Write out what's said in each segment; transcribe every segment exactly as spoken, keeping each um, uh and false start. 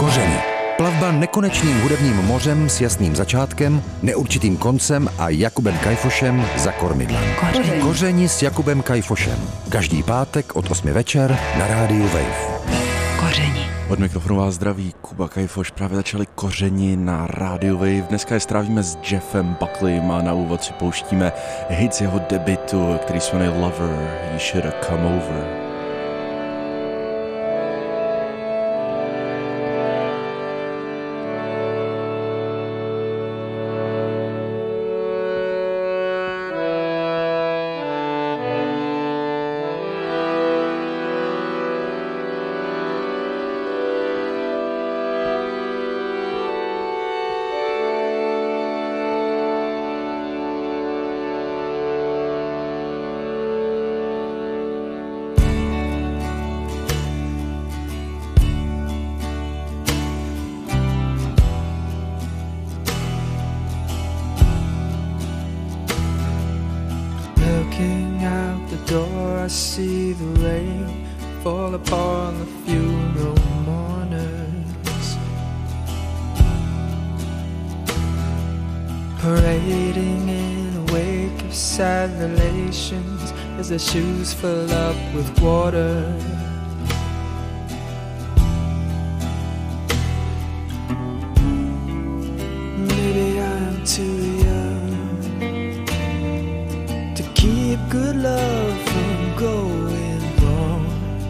Kořeny. Plavba nekonečným hudebním mořem s jasným začátkem, neurčitým koncem a Jakubem Kajfošem za kormidlem. Koření. Kořeni s Jakubem Kajfošem. Každý pátek od osmi večer na rádiu Wave. Koření. Od mikrofonu vás zdraví Kuba Kajfoš, právě začali Kořeni na rádiu Wave. Dneska je strávíme s Jeffem Buckleyem a na úvod si pouštíme hit z jeho debutu, který se jmenuje Lover, You Should Have Come Over. Looking out the door, I see the rain fall upon the funeral mourners, parading in a wake of sad relations as their shoes fill up with water. Maybe I'm too keep good love from going wrong,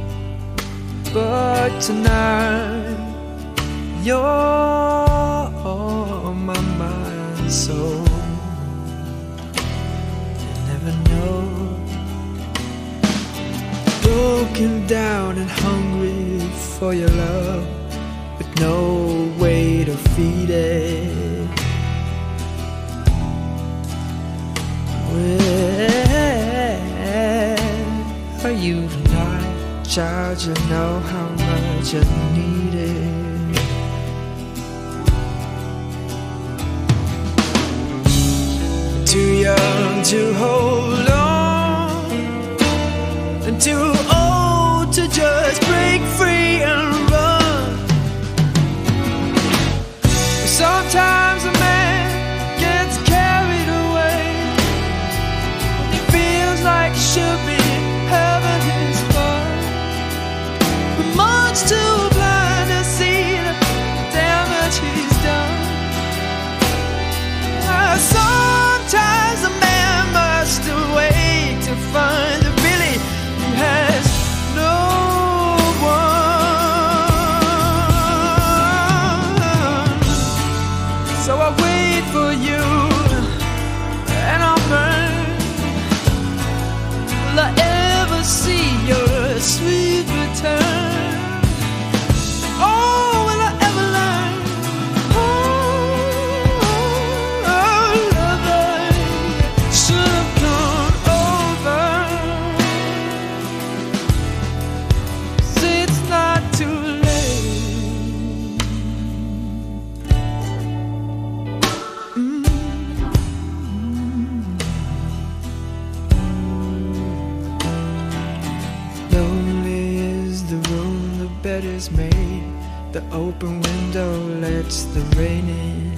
but tonight you're on my mind, so you never know. Broken down and hungry for your love, with no way to feed it. Where are you tonight, child? You know how much I need it. Too young to hold on, and too old to just break free and run. Sometimes a man gets carried away, like should be having his fun, but much too blind to see the damage he's done. Uh, sometimes a man must wait to find that really he has no one. So I wait for you, and I'll burn. Will I ever see your sweet return? Oh, will I ever learn? Oh, oh, lover, should have gone over. See, it's not too late. Mm. Lonely is the room the bed is made, the open window lets the rain in.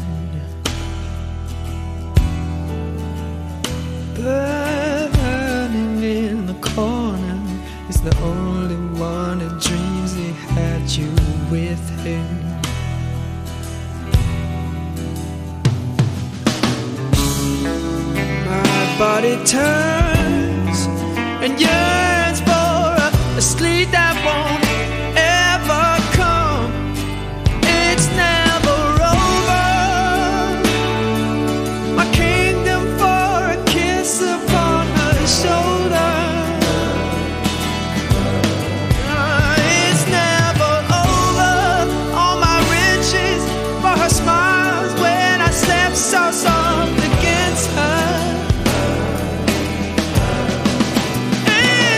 Burning in the corner is the only one who dreams he had you with him. My body turns and yearns for a sleep that won't ever come. It's never over. My kingdom for a kiss upon her shoulder. Uh, it's never over. All my riches for her smiles when I slept so soft against her. And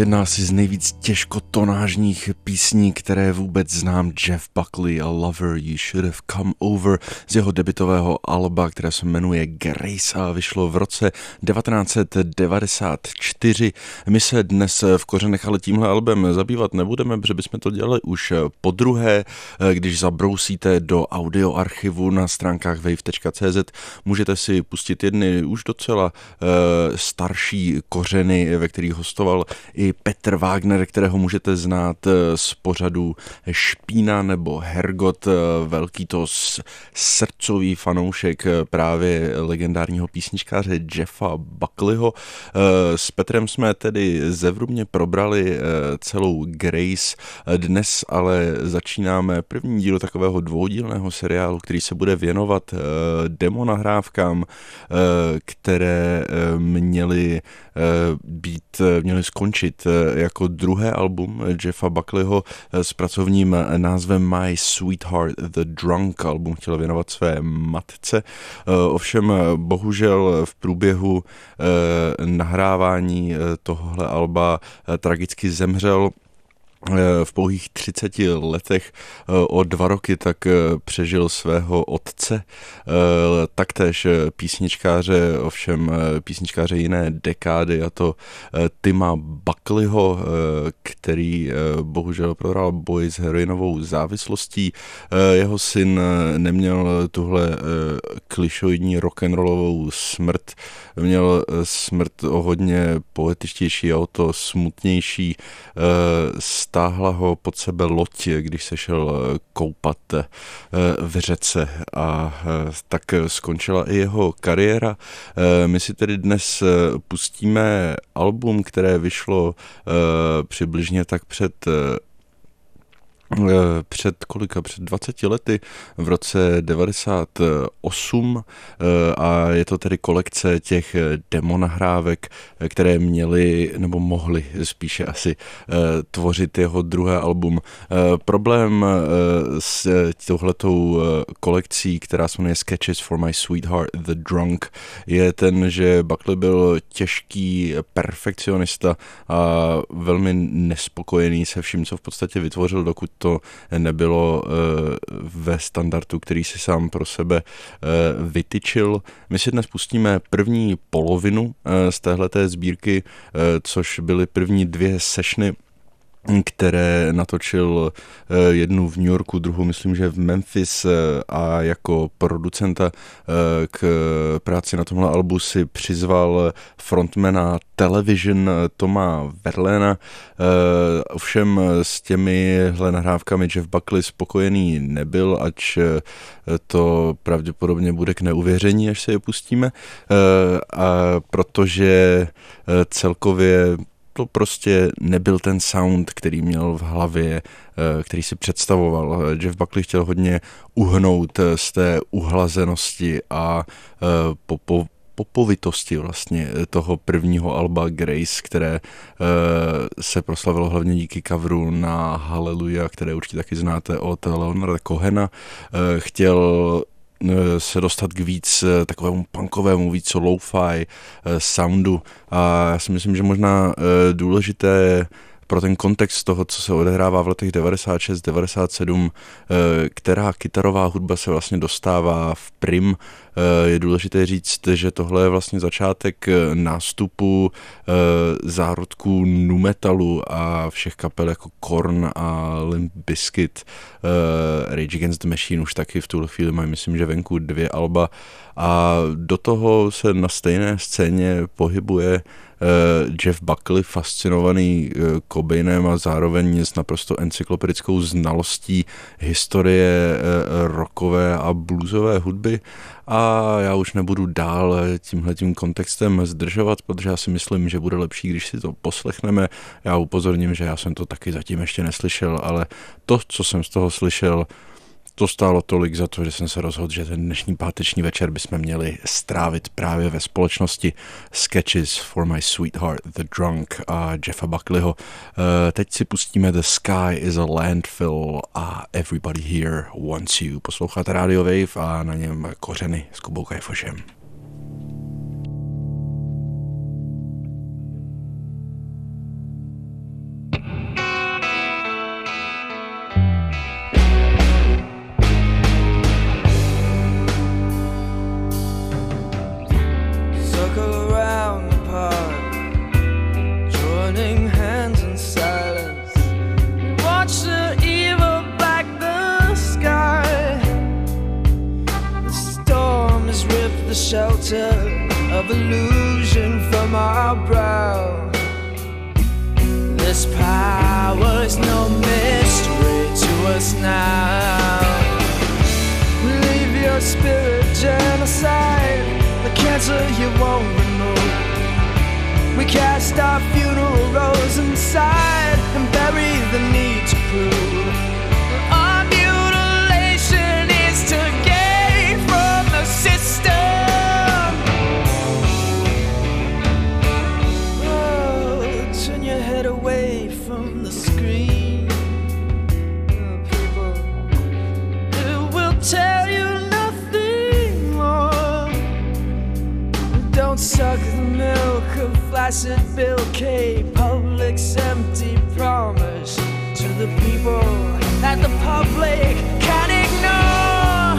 Jedna asi z nejvíc těžkotonážních písní, které vůbec znám, Jeff Buckley a Lover, You Should Have Come Over z jeho debutového alba, které se jmenuje Grace a vyšlo v roce devatenáct set devadesát čtyři. My se dnes v Kořenech ale tímhle albem zabývat nebudeme, protože bychom to dělali už po druhé. Když zabrousíte do audioarchivu na stránkách wave tečka cé zet, můžete si pustit jedny už docela uh, starší kořeny, ve kterých hostoval i Petr Wagner, kterého můžete znát z pořadu Špína nebo Hergot, velký to srdcový fanoušek právě legendárního písničkáře Jeffa Buckleyho. S Petrem jsme tedy zevrubně probrali celou Grace, dnes ale začínáme první díl takového dvoudílného seriálu, který se bude věnovat demo nahrávkám, které měly být, měly skončit jako druhé album Jeffa Buckleyho s pracovním názvem My Sweetheart the Drunk. Album chtěl věnovat své matce. Ovšem bohužel v průběhu nahrávání tohohle alba tragicky zemřel. V pouhých třiceti letech o dva roky tak přežil svého otce, taktéž písničkáře, ovšem písničkáře jiné dekády, a to Tima Buckleyho, který bohužel prohrál boj s heroinovou závislostí. Jeho syn neměl tuhle klišoidní rock'n'rollovou smrt, měl smrt o hodně poetičtější a o to smutnější. Stáhla ho pod sebe loď, když se šel koupat v řece, a tak skončila i jeho kariéra. My si tedy dnes pustíme album, které vyšlo přibližně tak před před kolika, před dvaceti lety, v roce devadesát osm, a je to tedy kolekce těch demo nahrávek, které měly, nebo mohly spíše asi tvořit jeho druhé album. Problém s touhletou kolekcí, která se jmenuje Sketches for My Sweetheart the Drunk, je ten, že Buckley byl těžký perfekcionista a velmi nespokojený se vším, co v podstatě vytvořil, dokud to nebylo ve standardu, který si sám pro sebe vytyčil. My si dnes pustíme první polovinu z téhleté sbírky, což byly první dvě sessiony, které natočil jednu v New Yorku, druhou myslím, že v Memphis, a jako producenta k práci na tomhle albu si přizval frontmana Television Toma Verlaina. Ovšem s těmihle nahrávkami Jeff Buckley spokojený nebyl, ač to pravděpodobně bude k neuvěření, až se je pustíme, a protože celkově to prostě nebyl ten sound, který měl v hlavě, který si představoval. Jeff Buckley chtěl hodně uhnout z té uhlazenosti a popo, popovitosti vlastně toho prvního alba Grace, které se proslavilo hlavně díky coveru na Hallelujah, které určitě taky znáte od Leonarda Cohena. Chtěl se dostat k víc takovému punkovému, víc lo-fi soundu, a já si myslím, že možná důležité pro ten kontext toho, co se odehrává v letech devadesát šest devadesát sedm, která kytarová hudba se vlastně dostává v prim. Je důležité říct, že tohle je vlastně začátek nástupu zárodků nu metalu a všech kapel jako Korn a Limp Bizkit. Rage Against the Machine už taky v tuhle chvíli mají, myslím, že venku dvě alba, a do toho se na stejné scéně pohybuje Jeff Buckley, fascinovaný Cobainem a zároveň s naprosto encyklopedickou znalostí historie rockové a bluesové hudby. A já už nebudu dál tímhletím kontextem zdržovat, protože já si myslím, že bude lepší, když si to poslechneme. Já upozorním, že já jsem to taky zatím ještě neslyšel, ale to, co jsem z toho slyšel, to stálo tolik za to, že jsem se rozhodl, že ten dnešní páteční večer bychom měli strávit právě ve společnosti Sketches for My Sweetheart the Drunk a Jeffa Buckleyho. Teď si pustíme The Sky is a Landfill a Everybody Here Wants You. Posloucháte Radio Wave a na něm Kořeny s Kubou Kajfošem. circle around the park, joining hands in silence. Watch the evil black the sky. The storm has ripped the shelter of illusion from our brow. This power is no mystery to us now. Leave your spirit genocide, the cancer you won't remove. We cast our funeral rose inside and bury the need to prove. Our mutilation is to gain from the system. Away from the screen, oh, people, it will tell you nothing more. Don't suck the milk of flaccid Bill K. Public's empty promise to the people that the public can't ignore.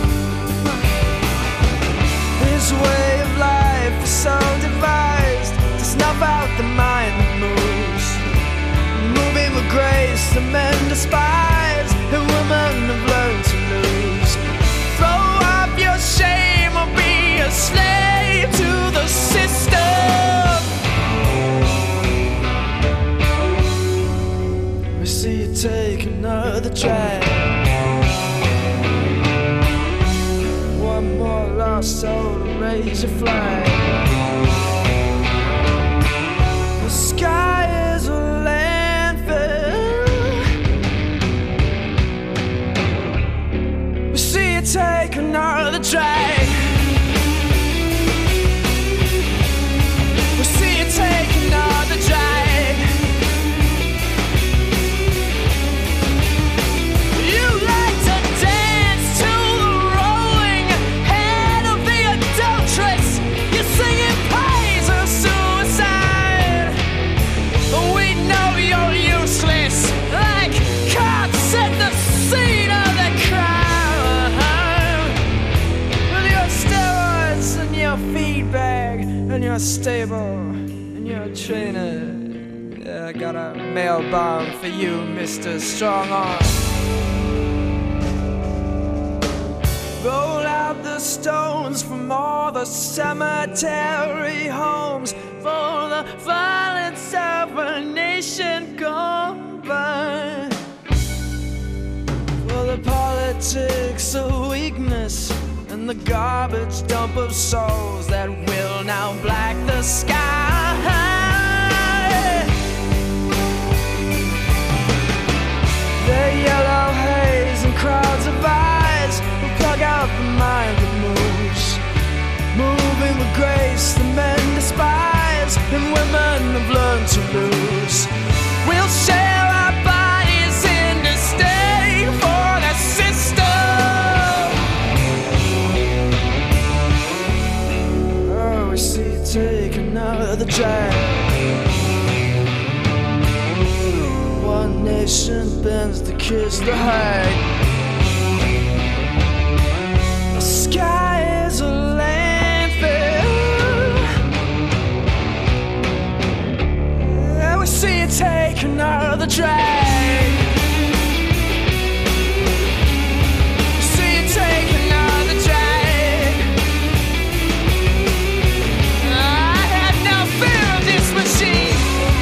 His way of life is so devised to snuff out the mind that moves. Moving with grace, the men despise, and women have learned to lose. Throw off your shame or be a slave to the system. We see you take another drag. One more lost soul to raise your flag. The sky is a take another drag. We see you take another drag. You like to dance to the rolling head of the adulteress. You're singing praise of suicide. We know you're useless, like cops at the scene of the crime. Feedback and your stable and your trainer. Yeah, I got a mail bomb for you, Mister Strongarm. Roll out the stones from all the cemetery homes for the violence of a nation gone by. For the politics of weakness and the garbage dump of souls that will now black the sky. The yellow haze and crowds of eyes will plug out the mind that moves. Moving with grace, the men despise, and women have learned to lose. We'll share our bodies in disdain for the system. We see you take another drag. One nation bends to kiss the hag. The sky is a landfill. And we see you take another drag. We see you take another drag. Machine.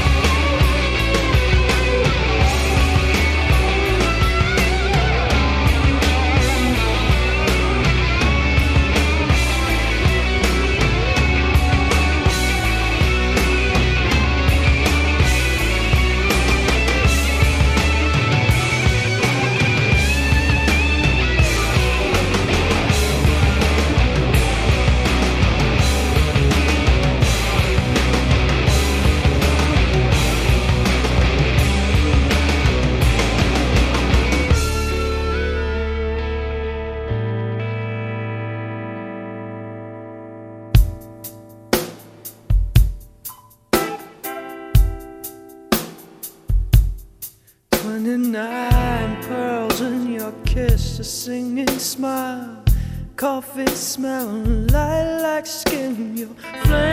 Twenty-nine pearls in your kiss, a singing smile, coffee smelling, lilac skin, your flame.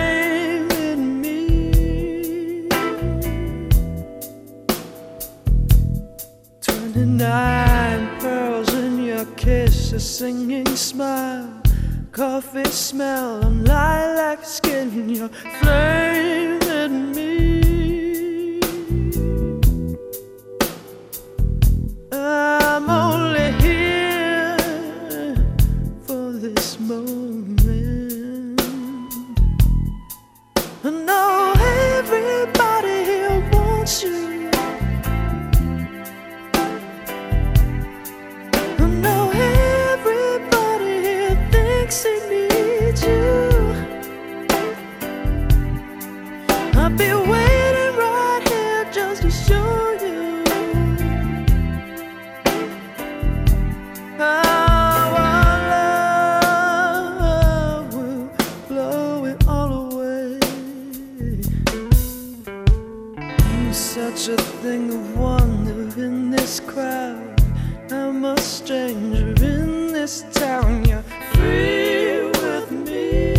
a singing smile, coffee smell, and lilac skin, your flame in me. I'm only here for this moment. I know everybody here wants you. I'll be waiting right here just to show you how our love will blow it all away. You're such a thing of wonder in this crowd. I'm a stranger in this town. You're free with me.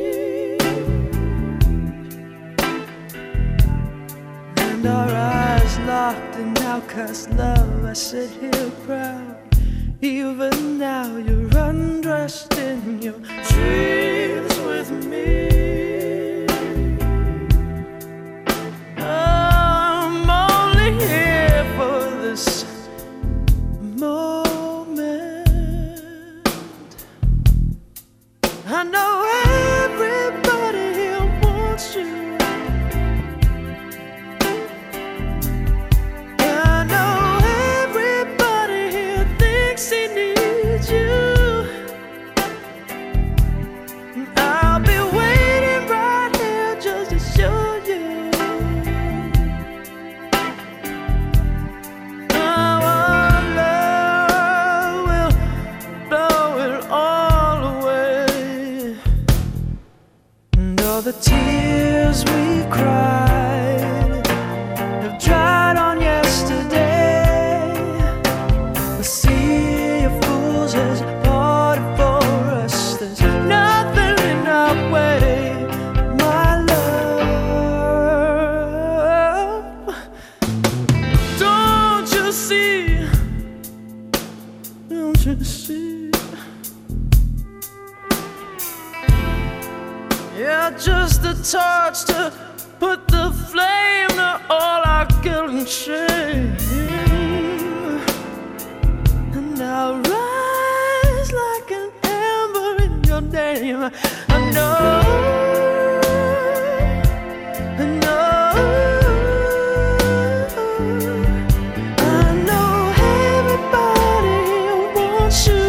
Our eyes locked in outcast love. I sit here proud. Even now you're undressed in your dreams with me. I'm only here for this moment. I know everybody here wants you. The tears we cried have dried on yesterday. The sea of fools has parted for us. There's nothing in our way, my love. Don't you see? Don't you see? Yeah, just a torch to put the flame to all our guilt and shame. And I'll rise like an ember in your name. I know, I know, I know everybody wants you.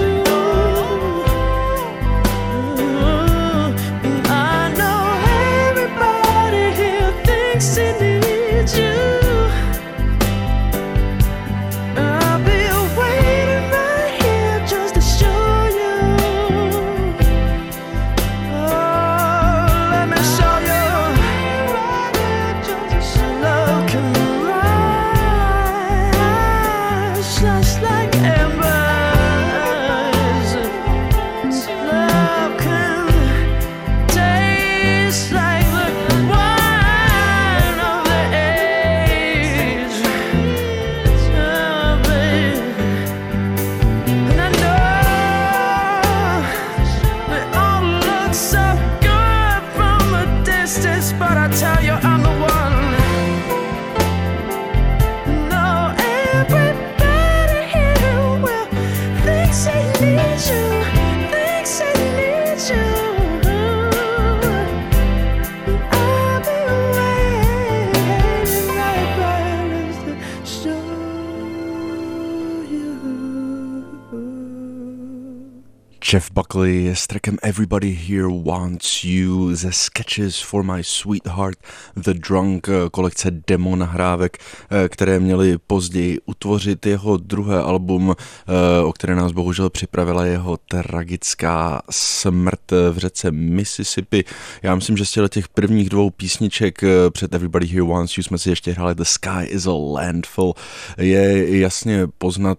Jeff Buckley s trackem Everybody Here Wants You ze Sketches for My Sweetheart, The Drunk, kolekce demo nahrávek, které měly později utvořit jeho druhé album, o které nás bohužel připravila jeho tragická smrt v řece Mississippi. Já myslím, že z těch prvních dvou písniček před Everybody Here Wants You jsme si ještě hráli The Sky is a Landfill. Je jasně poznat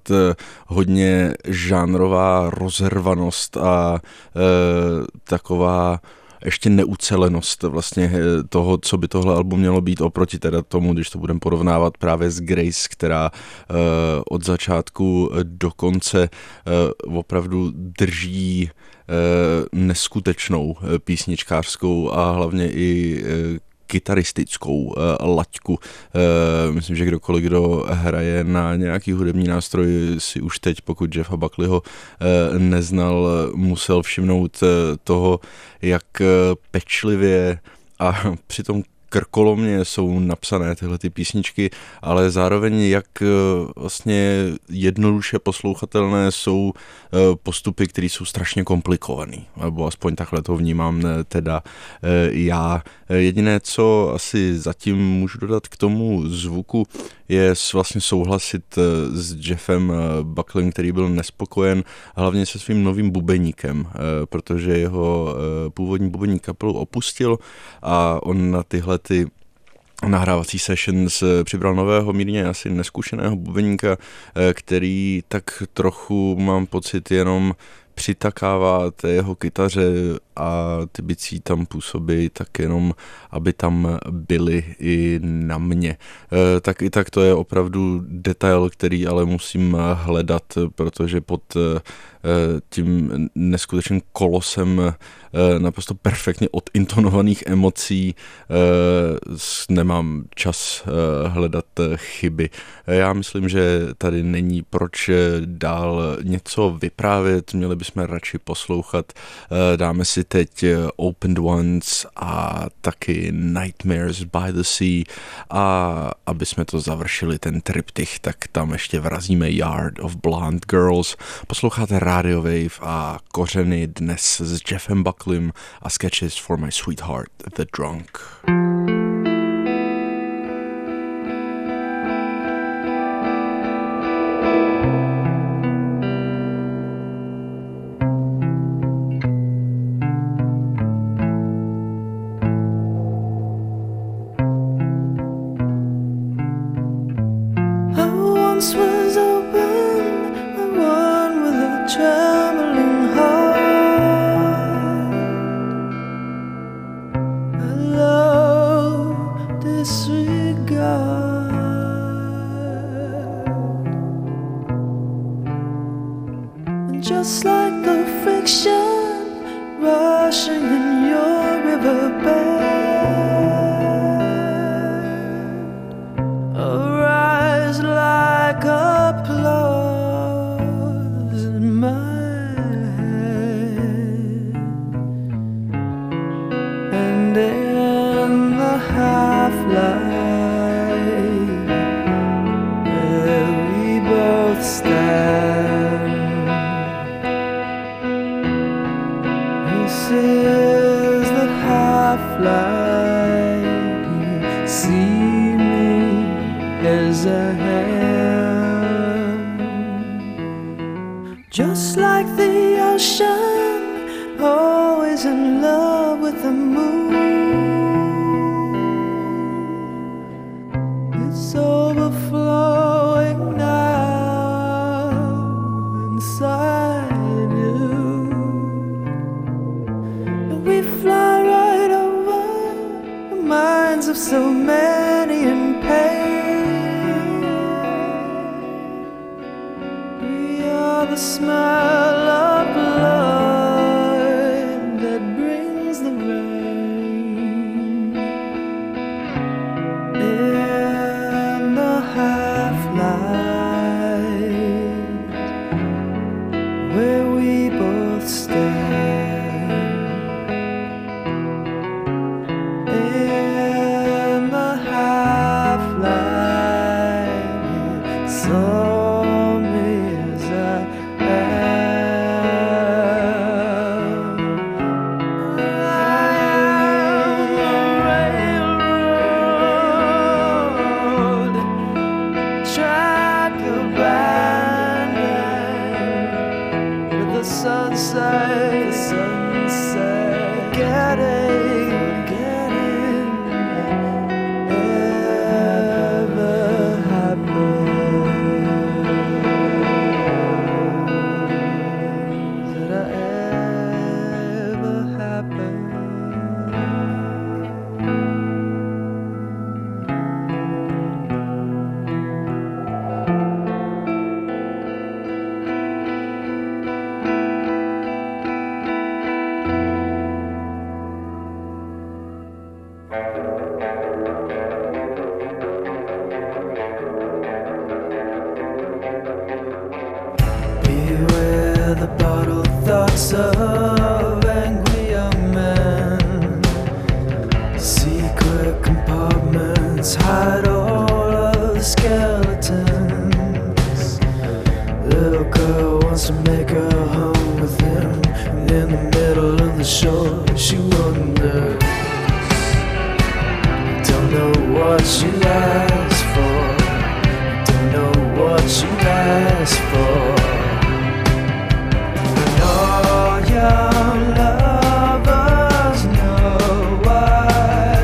hodně žánrová rozhrvanost a e, taková ještě neucelenost vlastně toho, co by tohle album mělo být oproti teda tomu, když to budeme porovnávat právě s Grace, která uh, od začátku do konce uh, opravdu drží uh, neskutečnou písničkářskou a hlavně i uh, kytaristickou uh, laťku. Uh, myslím, že kdokoliv, kdo hraje na nějaký hudební nástroj, si už teď, pokud Jeffa Buckleyho uh, neznal, musel všimnout uh, toho, jak uh, pečlivě a přitom krkolomně jsou napsané tyhle ty písničky, ale zároveň jak vlastně jednoduše poslouchatelné jsou postupy, které jsou strašně komplikovaný, nebo aspoň takhle to vnímám teda já. Jediné, co asi zatím můžu dodat k tomu zvuku, je vlastně souhlasit s Jeffem Bucklem, který byl nespokojen hlavně se svým novým bubeníkem, protože jeho původní bubeník kapelu opustil a on na tyhle ty nahrávací sessions přibral nového, mírně asi neskušeného bubeníka, který tak trochu, mám pocit, jenom přitakává té jeho kytaře a ty bicí tam působí tak jenom, aby tam byly i na mě. E, tak i tak to je opravdu detail, který ale musím hledat, protože pod e, tím neskutečným kolosem e, naprosto perfektně odintonovaných emocí e, nemám čas e, hledat chyby. E, já myslím, že tady není proč dál něco vyprávět, měli bychom radši poslouchat. E, dáme si teď Opened Ones a taky Nightmares by the Sea a aby jsme to završili ten triptych, tak tam ještě vrazíme Yard of Blonde Girls. Posloucháte Radio Wave a Kořeny dnes s Jeffem Bucklem a Sketches for My Sweetheart the Drunk. Was open, the one with a trembling heart. I love disregard, and just like the friction rushing in your riverbed, arise like applause in my head, and in the half-light where we both stand, this is the half-light. You see me as a hand, just like the ocean, always in love with the moon. It's overflowing now inside you, and we fly right over the minds of so many in pain. We are the smell of blood that brings the rain. In the half-light where we both stand, in the half-light, saw me as I am. Beware the bottled thoughts of angry young men. Secret compartments hide all of the skeletons. Little girl wants to make her home with him, and in the middle of the shore she wonders. Don't know what she asks for. Don't know what she asks for. And all young lovers know why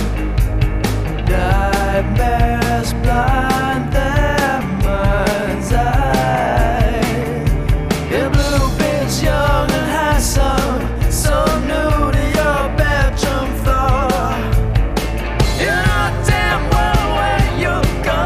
nightmares blind their mind's eye. Your blue bitch, young and handsome, so new to your bedroom floor. You know damn well where you go.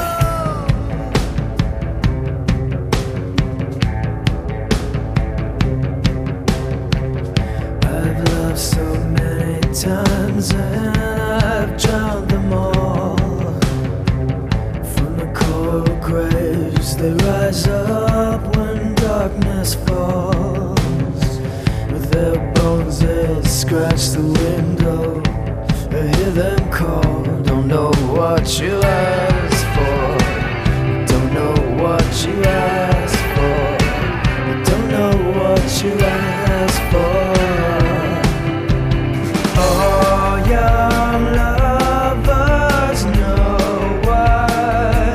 I've loved so many times and I've drowned them all. From the coral graves they rise up when darkness falls. With their bones they scratch the window. I hear them call. Don't know what you ask for. Don't know what you ask for. Don't know what you ask for. All young lovers know why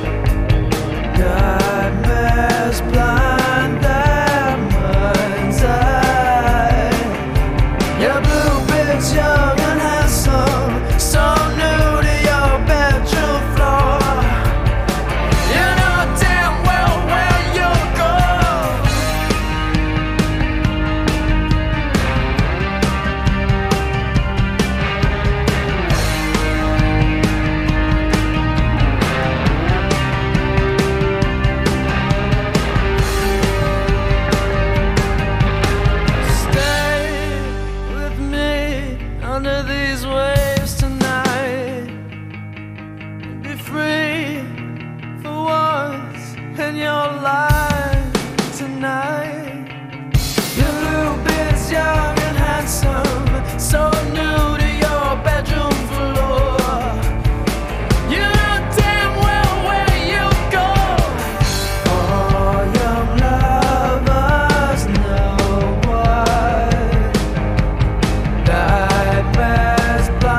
nightmares blind their mind's eye. Your blue bitch, young and handsome, so new to your bedroom floor. You know damn well where you go. Stay with me under these waves tonight. Be free for once in your life tonight. Your blue bitch, young and handsome, so new to your bedroom floor. You know damn well where you go. All young lovers know why nightmares blind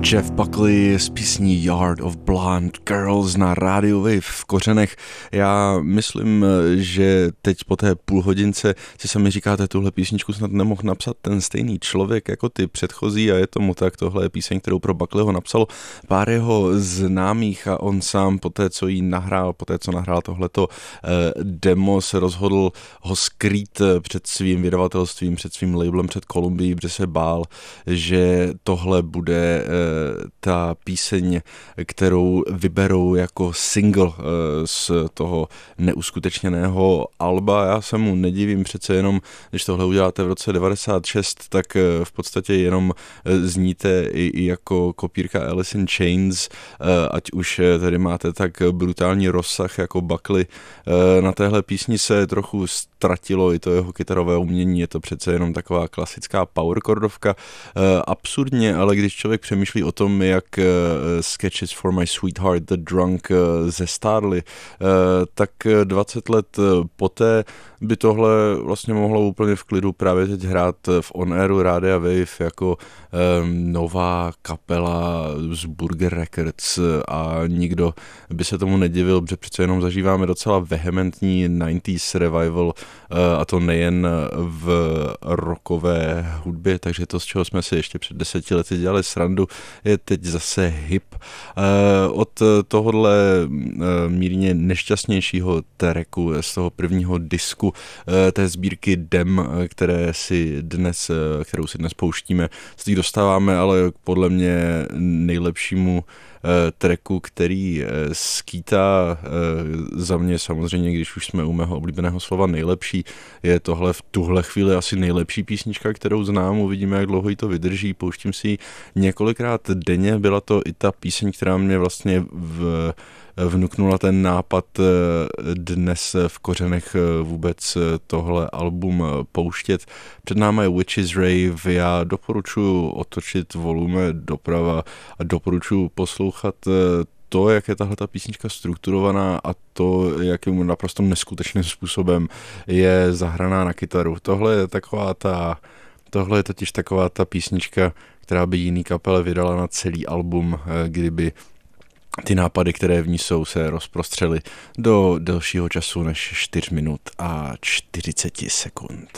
Jeff Buckley s písní Yard of Blonde Girls na Radio Wave v Kořenech. Já myslím, že teď po té půlhodince si sami říkáte, tuhle písničku snad nemohl napsat ten stejný člověk jako ty předchozí a je tomu tak, tohle je píseň, kterou pro Buckleyho napsalo pár jeho známých a on sám po té, co jí nahrál, po té, co nahrál tohleto demo, se rozhodl ho skrýt před svým vydavatelstvím, před svým labelem, před Columbií, protože se bál, že tohle bude ta píseň, kterou vyberou jako single z toho neuskutečněného alba. Já se mu nedivím, přece jenom, když tohle uděláte v roce devadesát šest, tak v podstatě jenom zníte i jako kopírka Alice in Chains, ať už tady máte tak brutální rozsah jako Buckley. Na téhle písni se trochu ztratilo i to jeho kytarové umění, je to přece jenom taková klasická powerchordovka. Absurdně, ale když člověk přemýšlí o tom, jak Sketches for My Sweetheart the Drunk zestárly, tak dvacet let poté by tohle vlastně mohlo úplně v klidu právě teď hrát v on-airu Rádia Wave jako um, nová kapela z Burger Records a nikdo by se tomu nedivil, protože přece jenom zažíváme docela vehementní devadesátých revival uh, a to nejen v rockové hudbě, takže to, z čeho jsme si ještě před deseti lety dělali srandu, je teď zase hip. Uh, od tohohle uh, mírně nešťastnějšího tracku z toho prvního disku té sbírky Dem, které si dnes, kterou si dnes pouštíme, z těch dostáváme, ale podle mě nejlepšímu tracku, který skýtá za mě samozřejmě, když už jsme u mého oblíbeného slova nejlepší, je tohle v tuhle chvíli asi nejlepší písnička, kterou znám, uvidíme, jak dlouho jí to vydrží, pouštím si ji několikrát denně, byla to i ta píseň, která mě vlastně v vnuknula ten nápad dnes v Kořenech vůbec tohle album pouštět. Před náma je Witch's Rave, já doporučuji otočit volume doprava a doporučuji poslouchat to, jak je tahle ta písnička strukturovaná a to, jakým naprosto neskutečným způsobem je zahraná na kytaru. Tohle je taková ta, tohle je totiž taková ta písnička, která by jiný kapele vydala na celý album, kdyby ty nápady, které v ní jsou, se rozprostřely do delšího času než čtyři minut a čtyřicet sekund.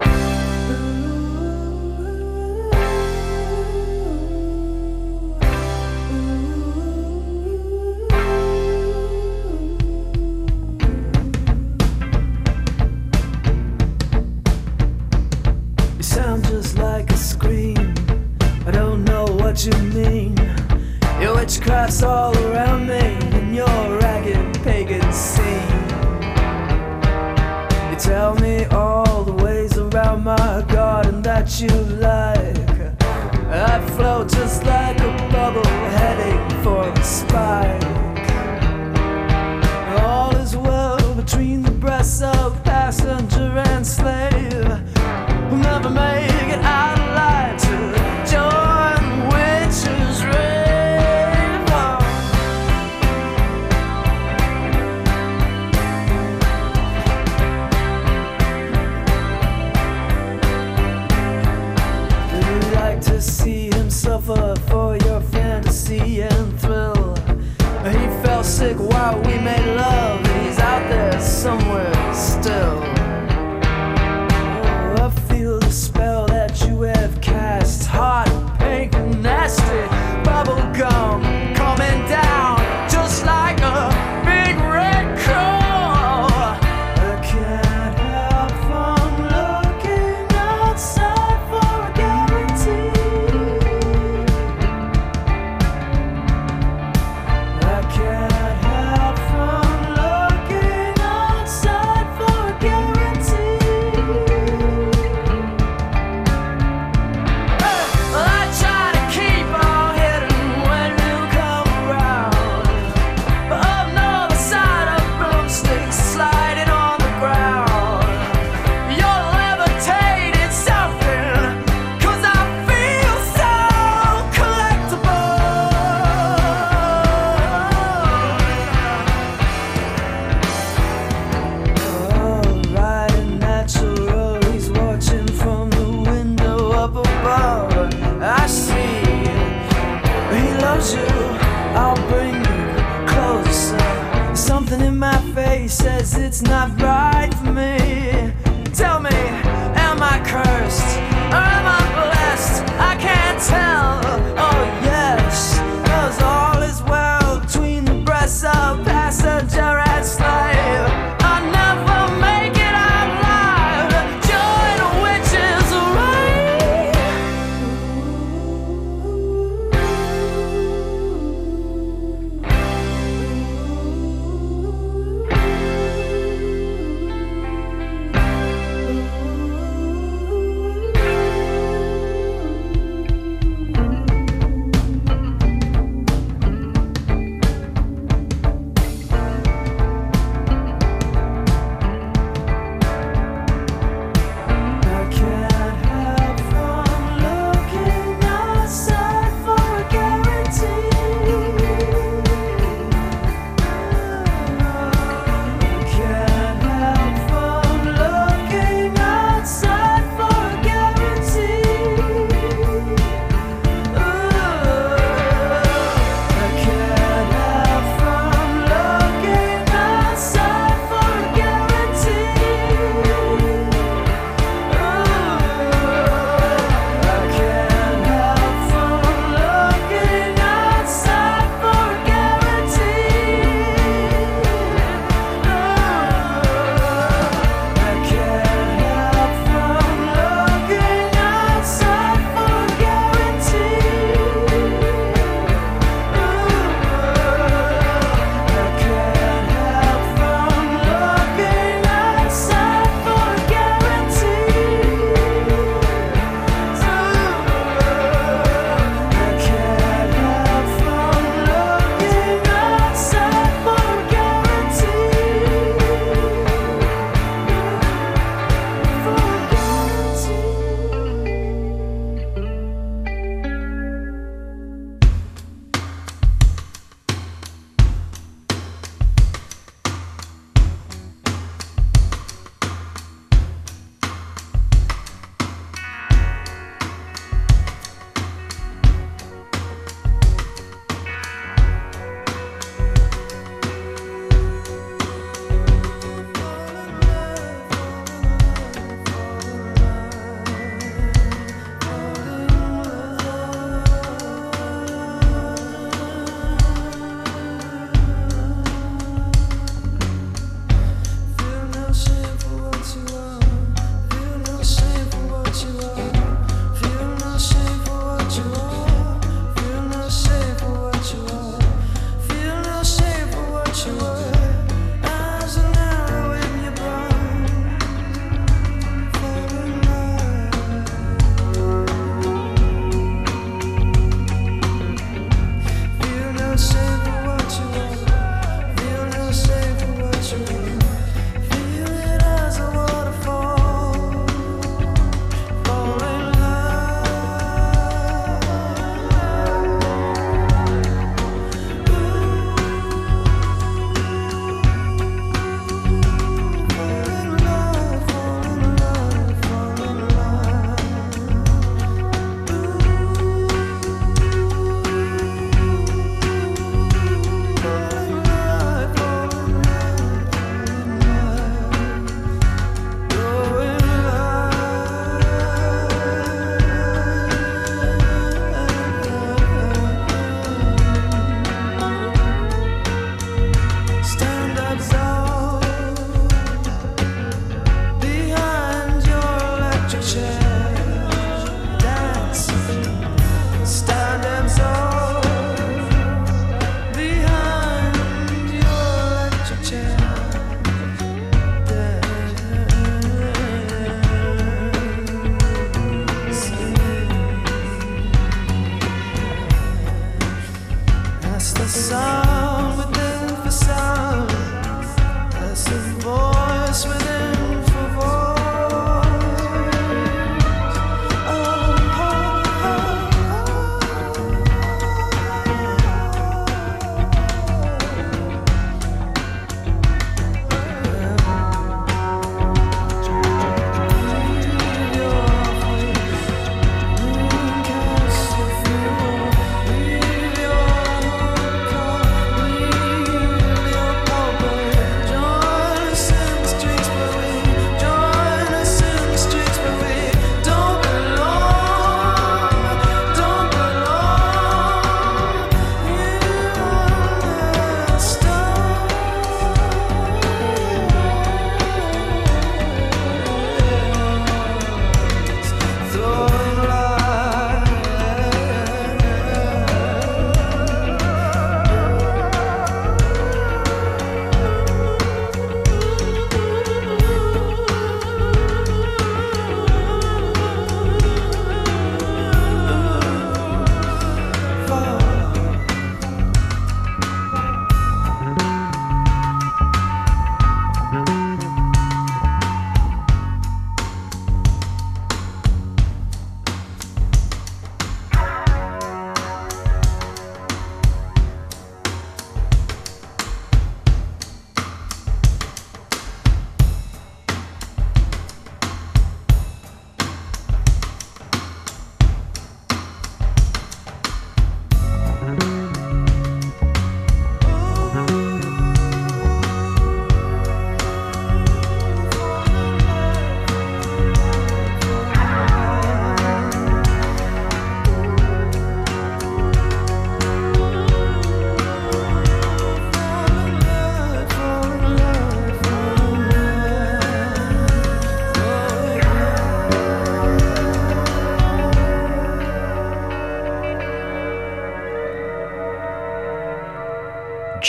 You sound just like a scream. I don't know what you mean. Your witchcraft's all around me in your ragged pagan scene. You tell me all the ways around my garden that you like. I float just like a bubble heading for the spike. All is well between the breasts of passenger and slave, who'll never make it out alive to join witches' rave. To see him suffer for your fantasy and thrill. He fell sick while we made love. He's out there somewhere still. Oh, I feel the spell that you have cast. Hot, pink, and nasty. Bubble gum coming down just like a big red crow. I can't help from looking outside for a guarantee. says it's not right for me. Tell me, am I cursed or am I blessed? I can't tell. Oh yes, 'cause all is well between the breasts of passenger and slave. I never make it out alive. Join which is right.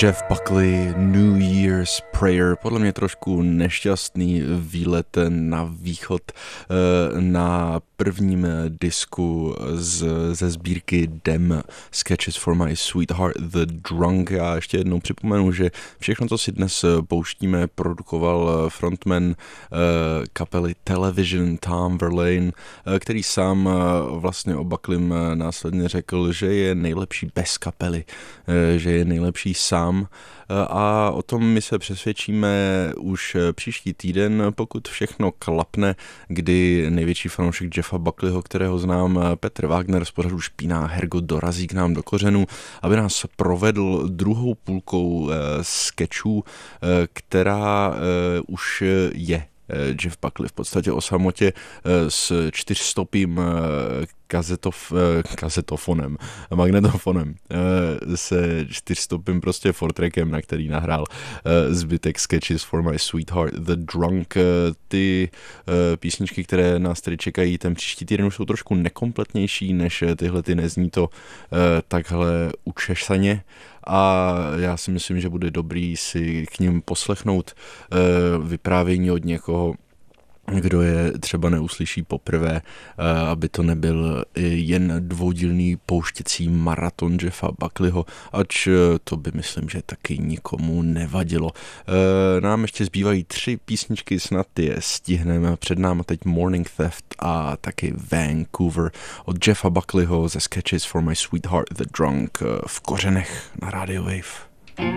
Jeff Buckley, New Year's Prayer, podle mě trošku nešťastný výlet na východ na prvním disku z, ze sbírky Dem Sketches for My Sweetheart The Drunk. Já ještě jednou připomenu, že všechno, co si dnes pouštíme, produkoval frontman kapely Television Tom Verlaine, který sám vlastně o Buckleym následně řekl, že je nejlepší bez kapely, že je nejlepší sám. A o tom my se přesvědčíme už příští týden, pokud všechno klapne, kdy největší fanoušek Jeffa Buckleyho, kterého znám, Petr Wagner z pořadu Špíná Hergo, dorazí k nám do kořenů, aby nás provedl druhou půlkou skečů, která už je Jeff Buckley v podstatě o samotě s čtyřstopým kazetof, kazetofonem, magnetofonem, se čtyřstopým prostě fourtrackem, na který nahrál zbytek Sketches for My Sweetheart The Drunk. Ty písničky, které nás tady čekají ten příští týden, už jsou trošku nekompletnější než tyhle, ty nezní to takhle učesaně. A já si myslím, že bude dobrý si k ním poslechnout vyprávění od někoho, kdo je třeba neuslyší poprvé, aby to nebyl jen dvoudílný pouštěcí maraton Jeffa Buckleyho, ač to by myslím, že taky nikomu nevadilo. Nám ještě zbývají tři písničky, snad je stihneme. Před náma teď Morning Theft a taky Vancouver od Jeffa Buckleyho ze Sketches for My Sweetheart The Drunk v kořenech na Radio Wave.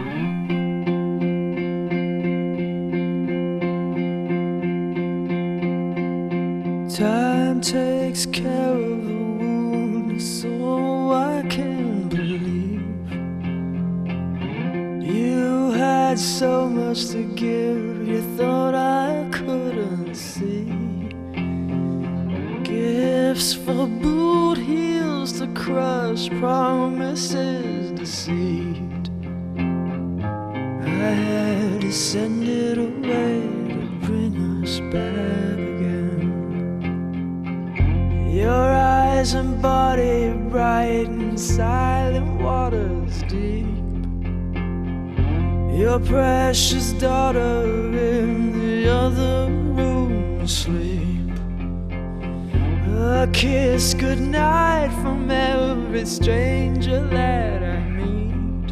Time takes care of the wound, so I can believe you had so much to give, you thought I couldn't see. Gifts for boot heels to crush, promises deceived. I had to send it away to bring us back again. Your eyes and body bright in silent waters deep. Your precious daughter in the other room asleep. A kiss goodnight from every stranger that I meet.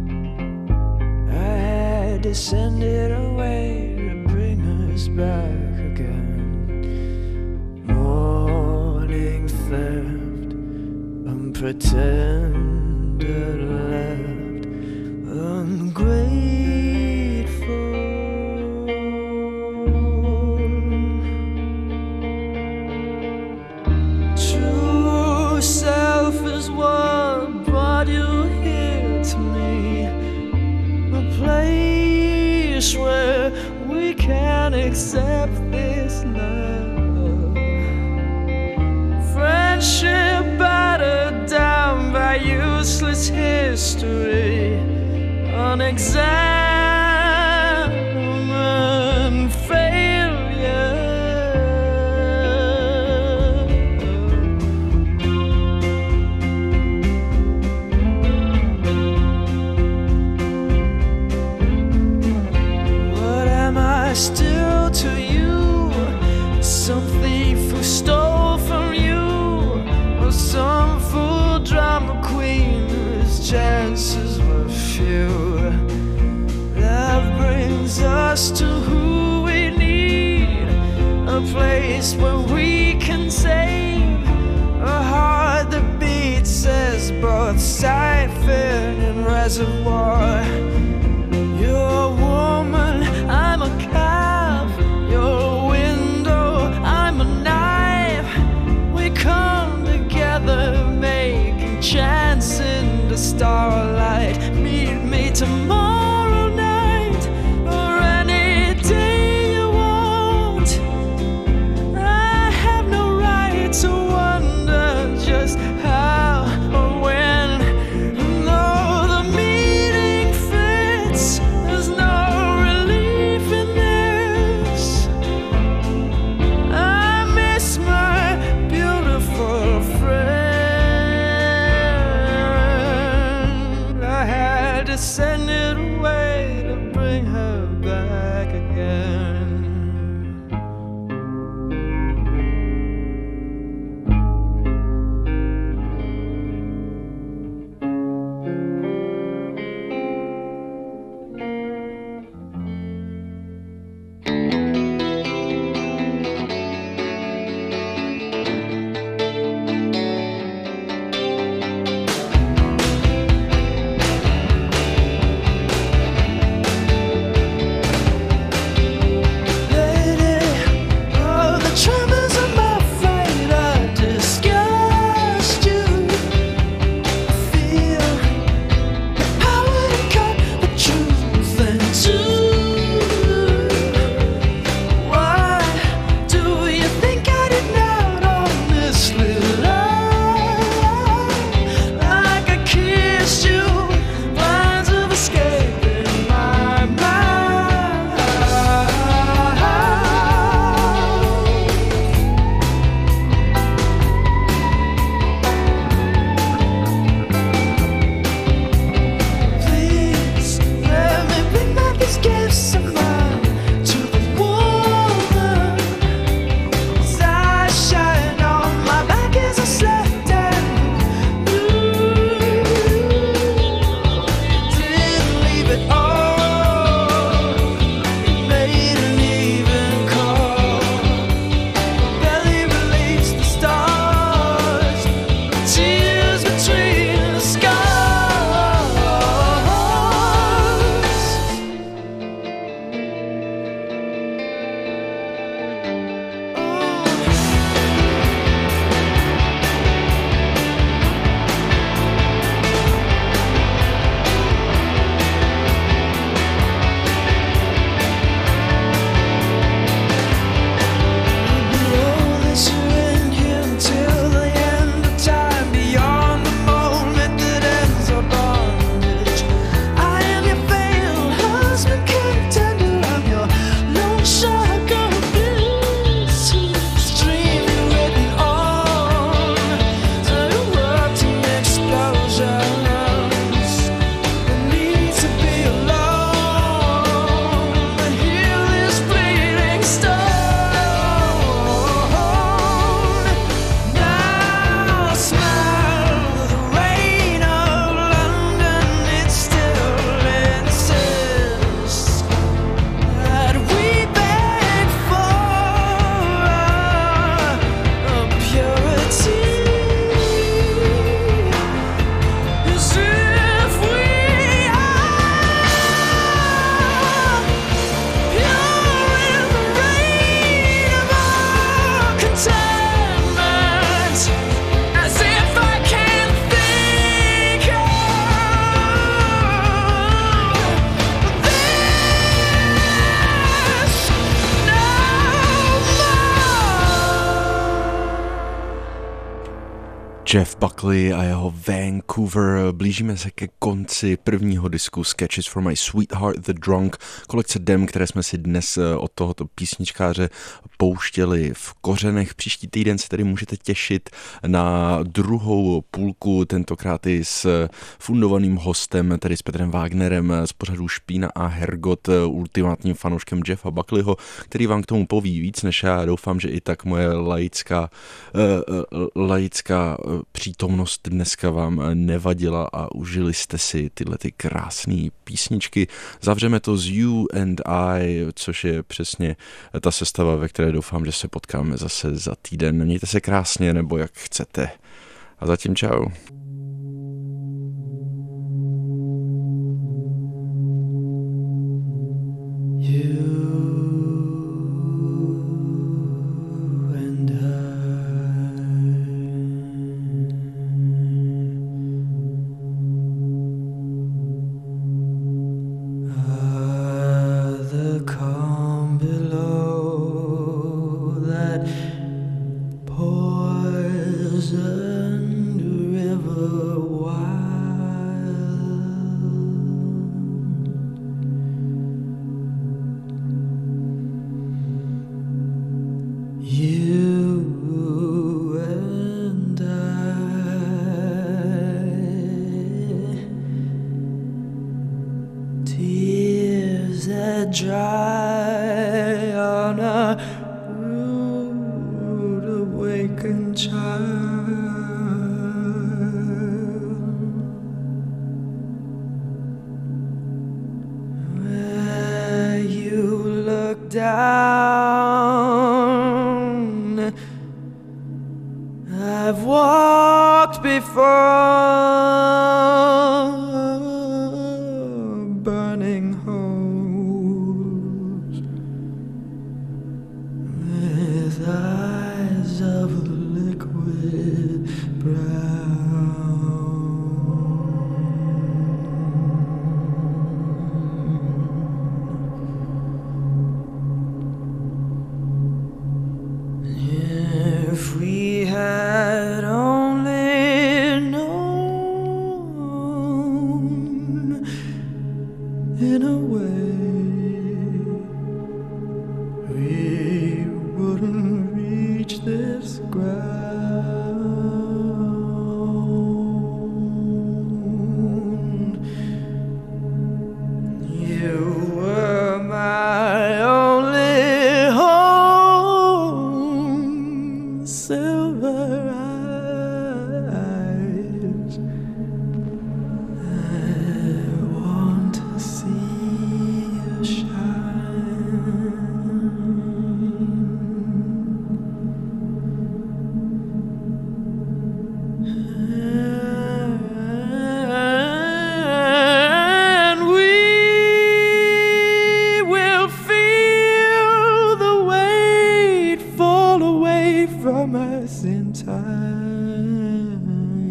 I had to send it away to bring us back again. Theft, unpretended, left ungrateful. True self is what brought you here to me, a place where we can accept this love. Friendship battered down by useless history, unexamined failure. What am I still to you? Some thief who stole from you, some fool drama queen whose chances were few. Love brings us to who we need, a place where we can save, a heart that beats as both siphon and reservoir. You're a woman, I'm a calf. You're a window, I'm a knife. We come together, making chance in the starlight. Meet me tomorrow night, or any day you want. I have no right to wonder just how or when. No, the meeting fits, there's no relief in this. I miss my beautiful friend. I had to send it Jeff Buckley a jeho Vancouver. Blížíme se ke konci prvního disku Sketches for My Sweetheart the Drunk, kolekce dem, které jsme si dnes od tohoto písničkáře pouštěli v kořenech. Příští týden se tedy můžete těšit na druhou půlku, tentokrát i s fundovaným hostem, tedy s Petrem Wagnerem z pořadu Špína a Hergot, ultimátním fanouškem Jeffa Buckleyho, který vám k tomu poví víc než já. Doufám, že i tak moje laická, uh, laická přítomnost dneska vám nevadila a užili jste si tyhle ty krásné písničky. Zavřeme to z You and I, což je přesně ta sestava, ve které doufám, že se potkáme zase za týden. Mějte se krásně, nebo jak chcete. A zatím čau. You dry on a rude awakened child, where you look down. I've walked before, burning holes with eyes of liquid brown. If we had only known, in a way, we wouldn't reach this ground. You were my only home, silver eyes. I want to see you shine. And we will feel the weight fall away from us in time,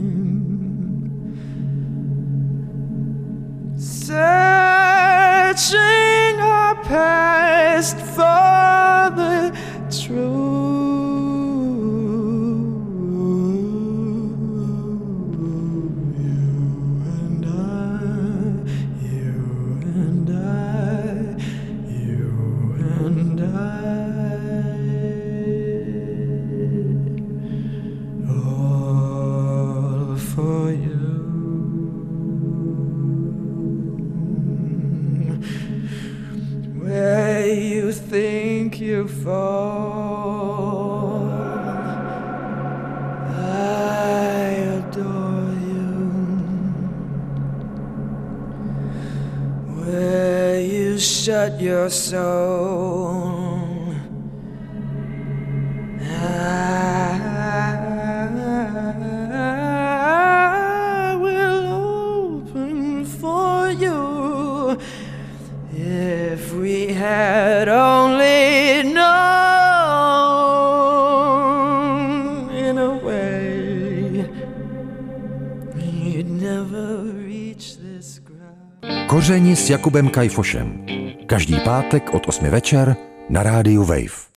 searching our past for the truth. You and I, you and I, you and I, all for you. Where you think you fall, I adore you. Where you shut your soul, I will open for you. If we had only known, in a way, we'd never reach this ground. Kořeni s Jakubem Kajfošem. Každý pátek od osmi večer na rádiu Wave.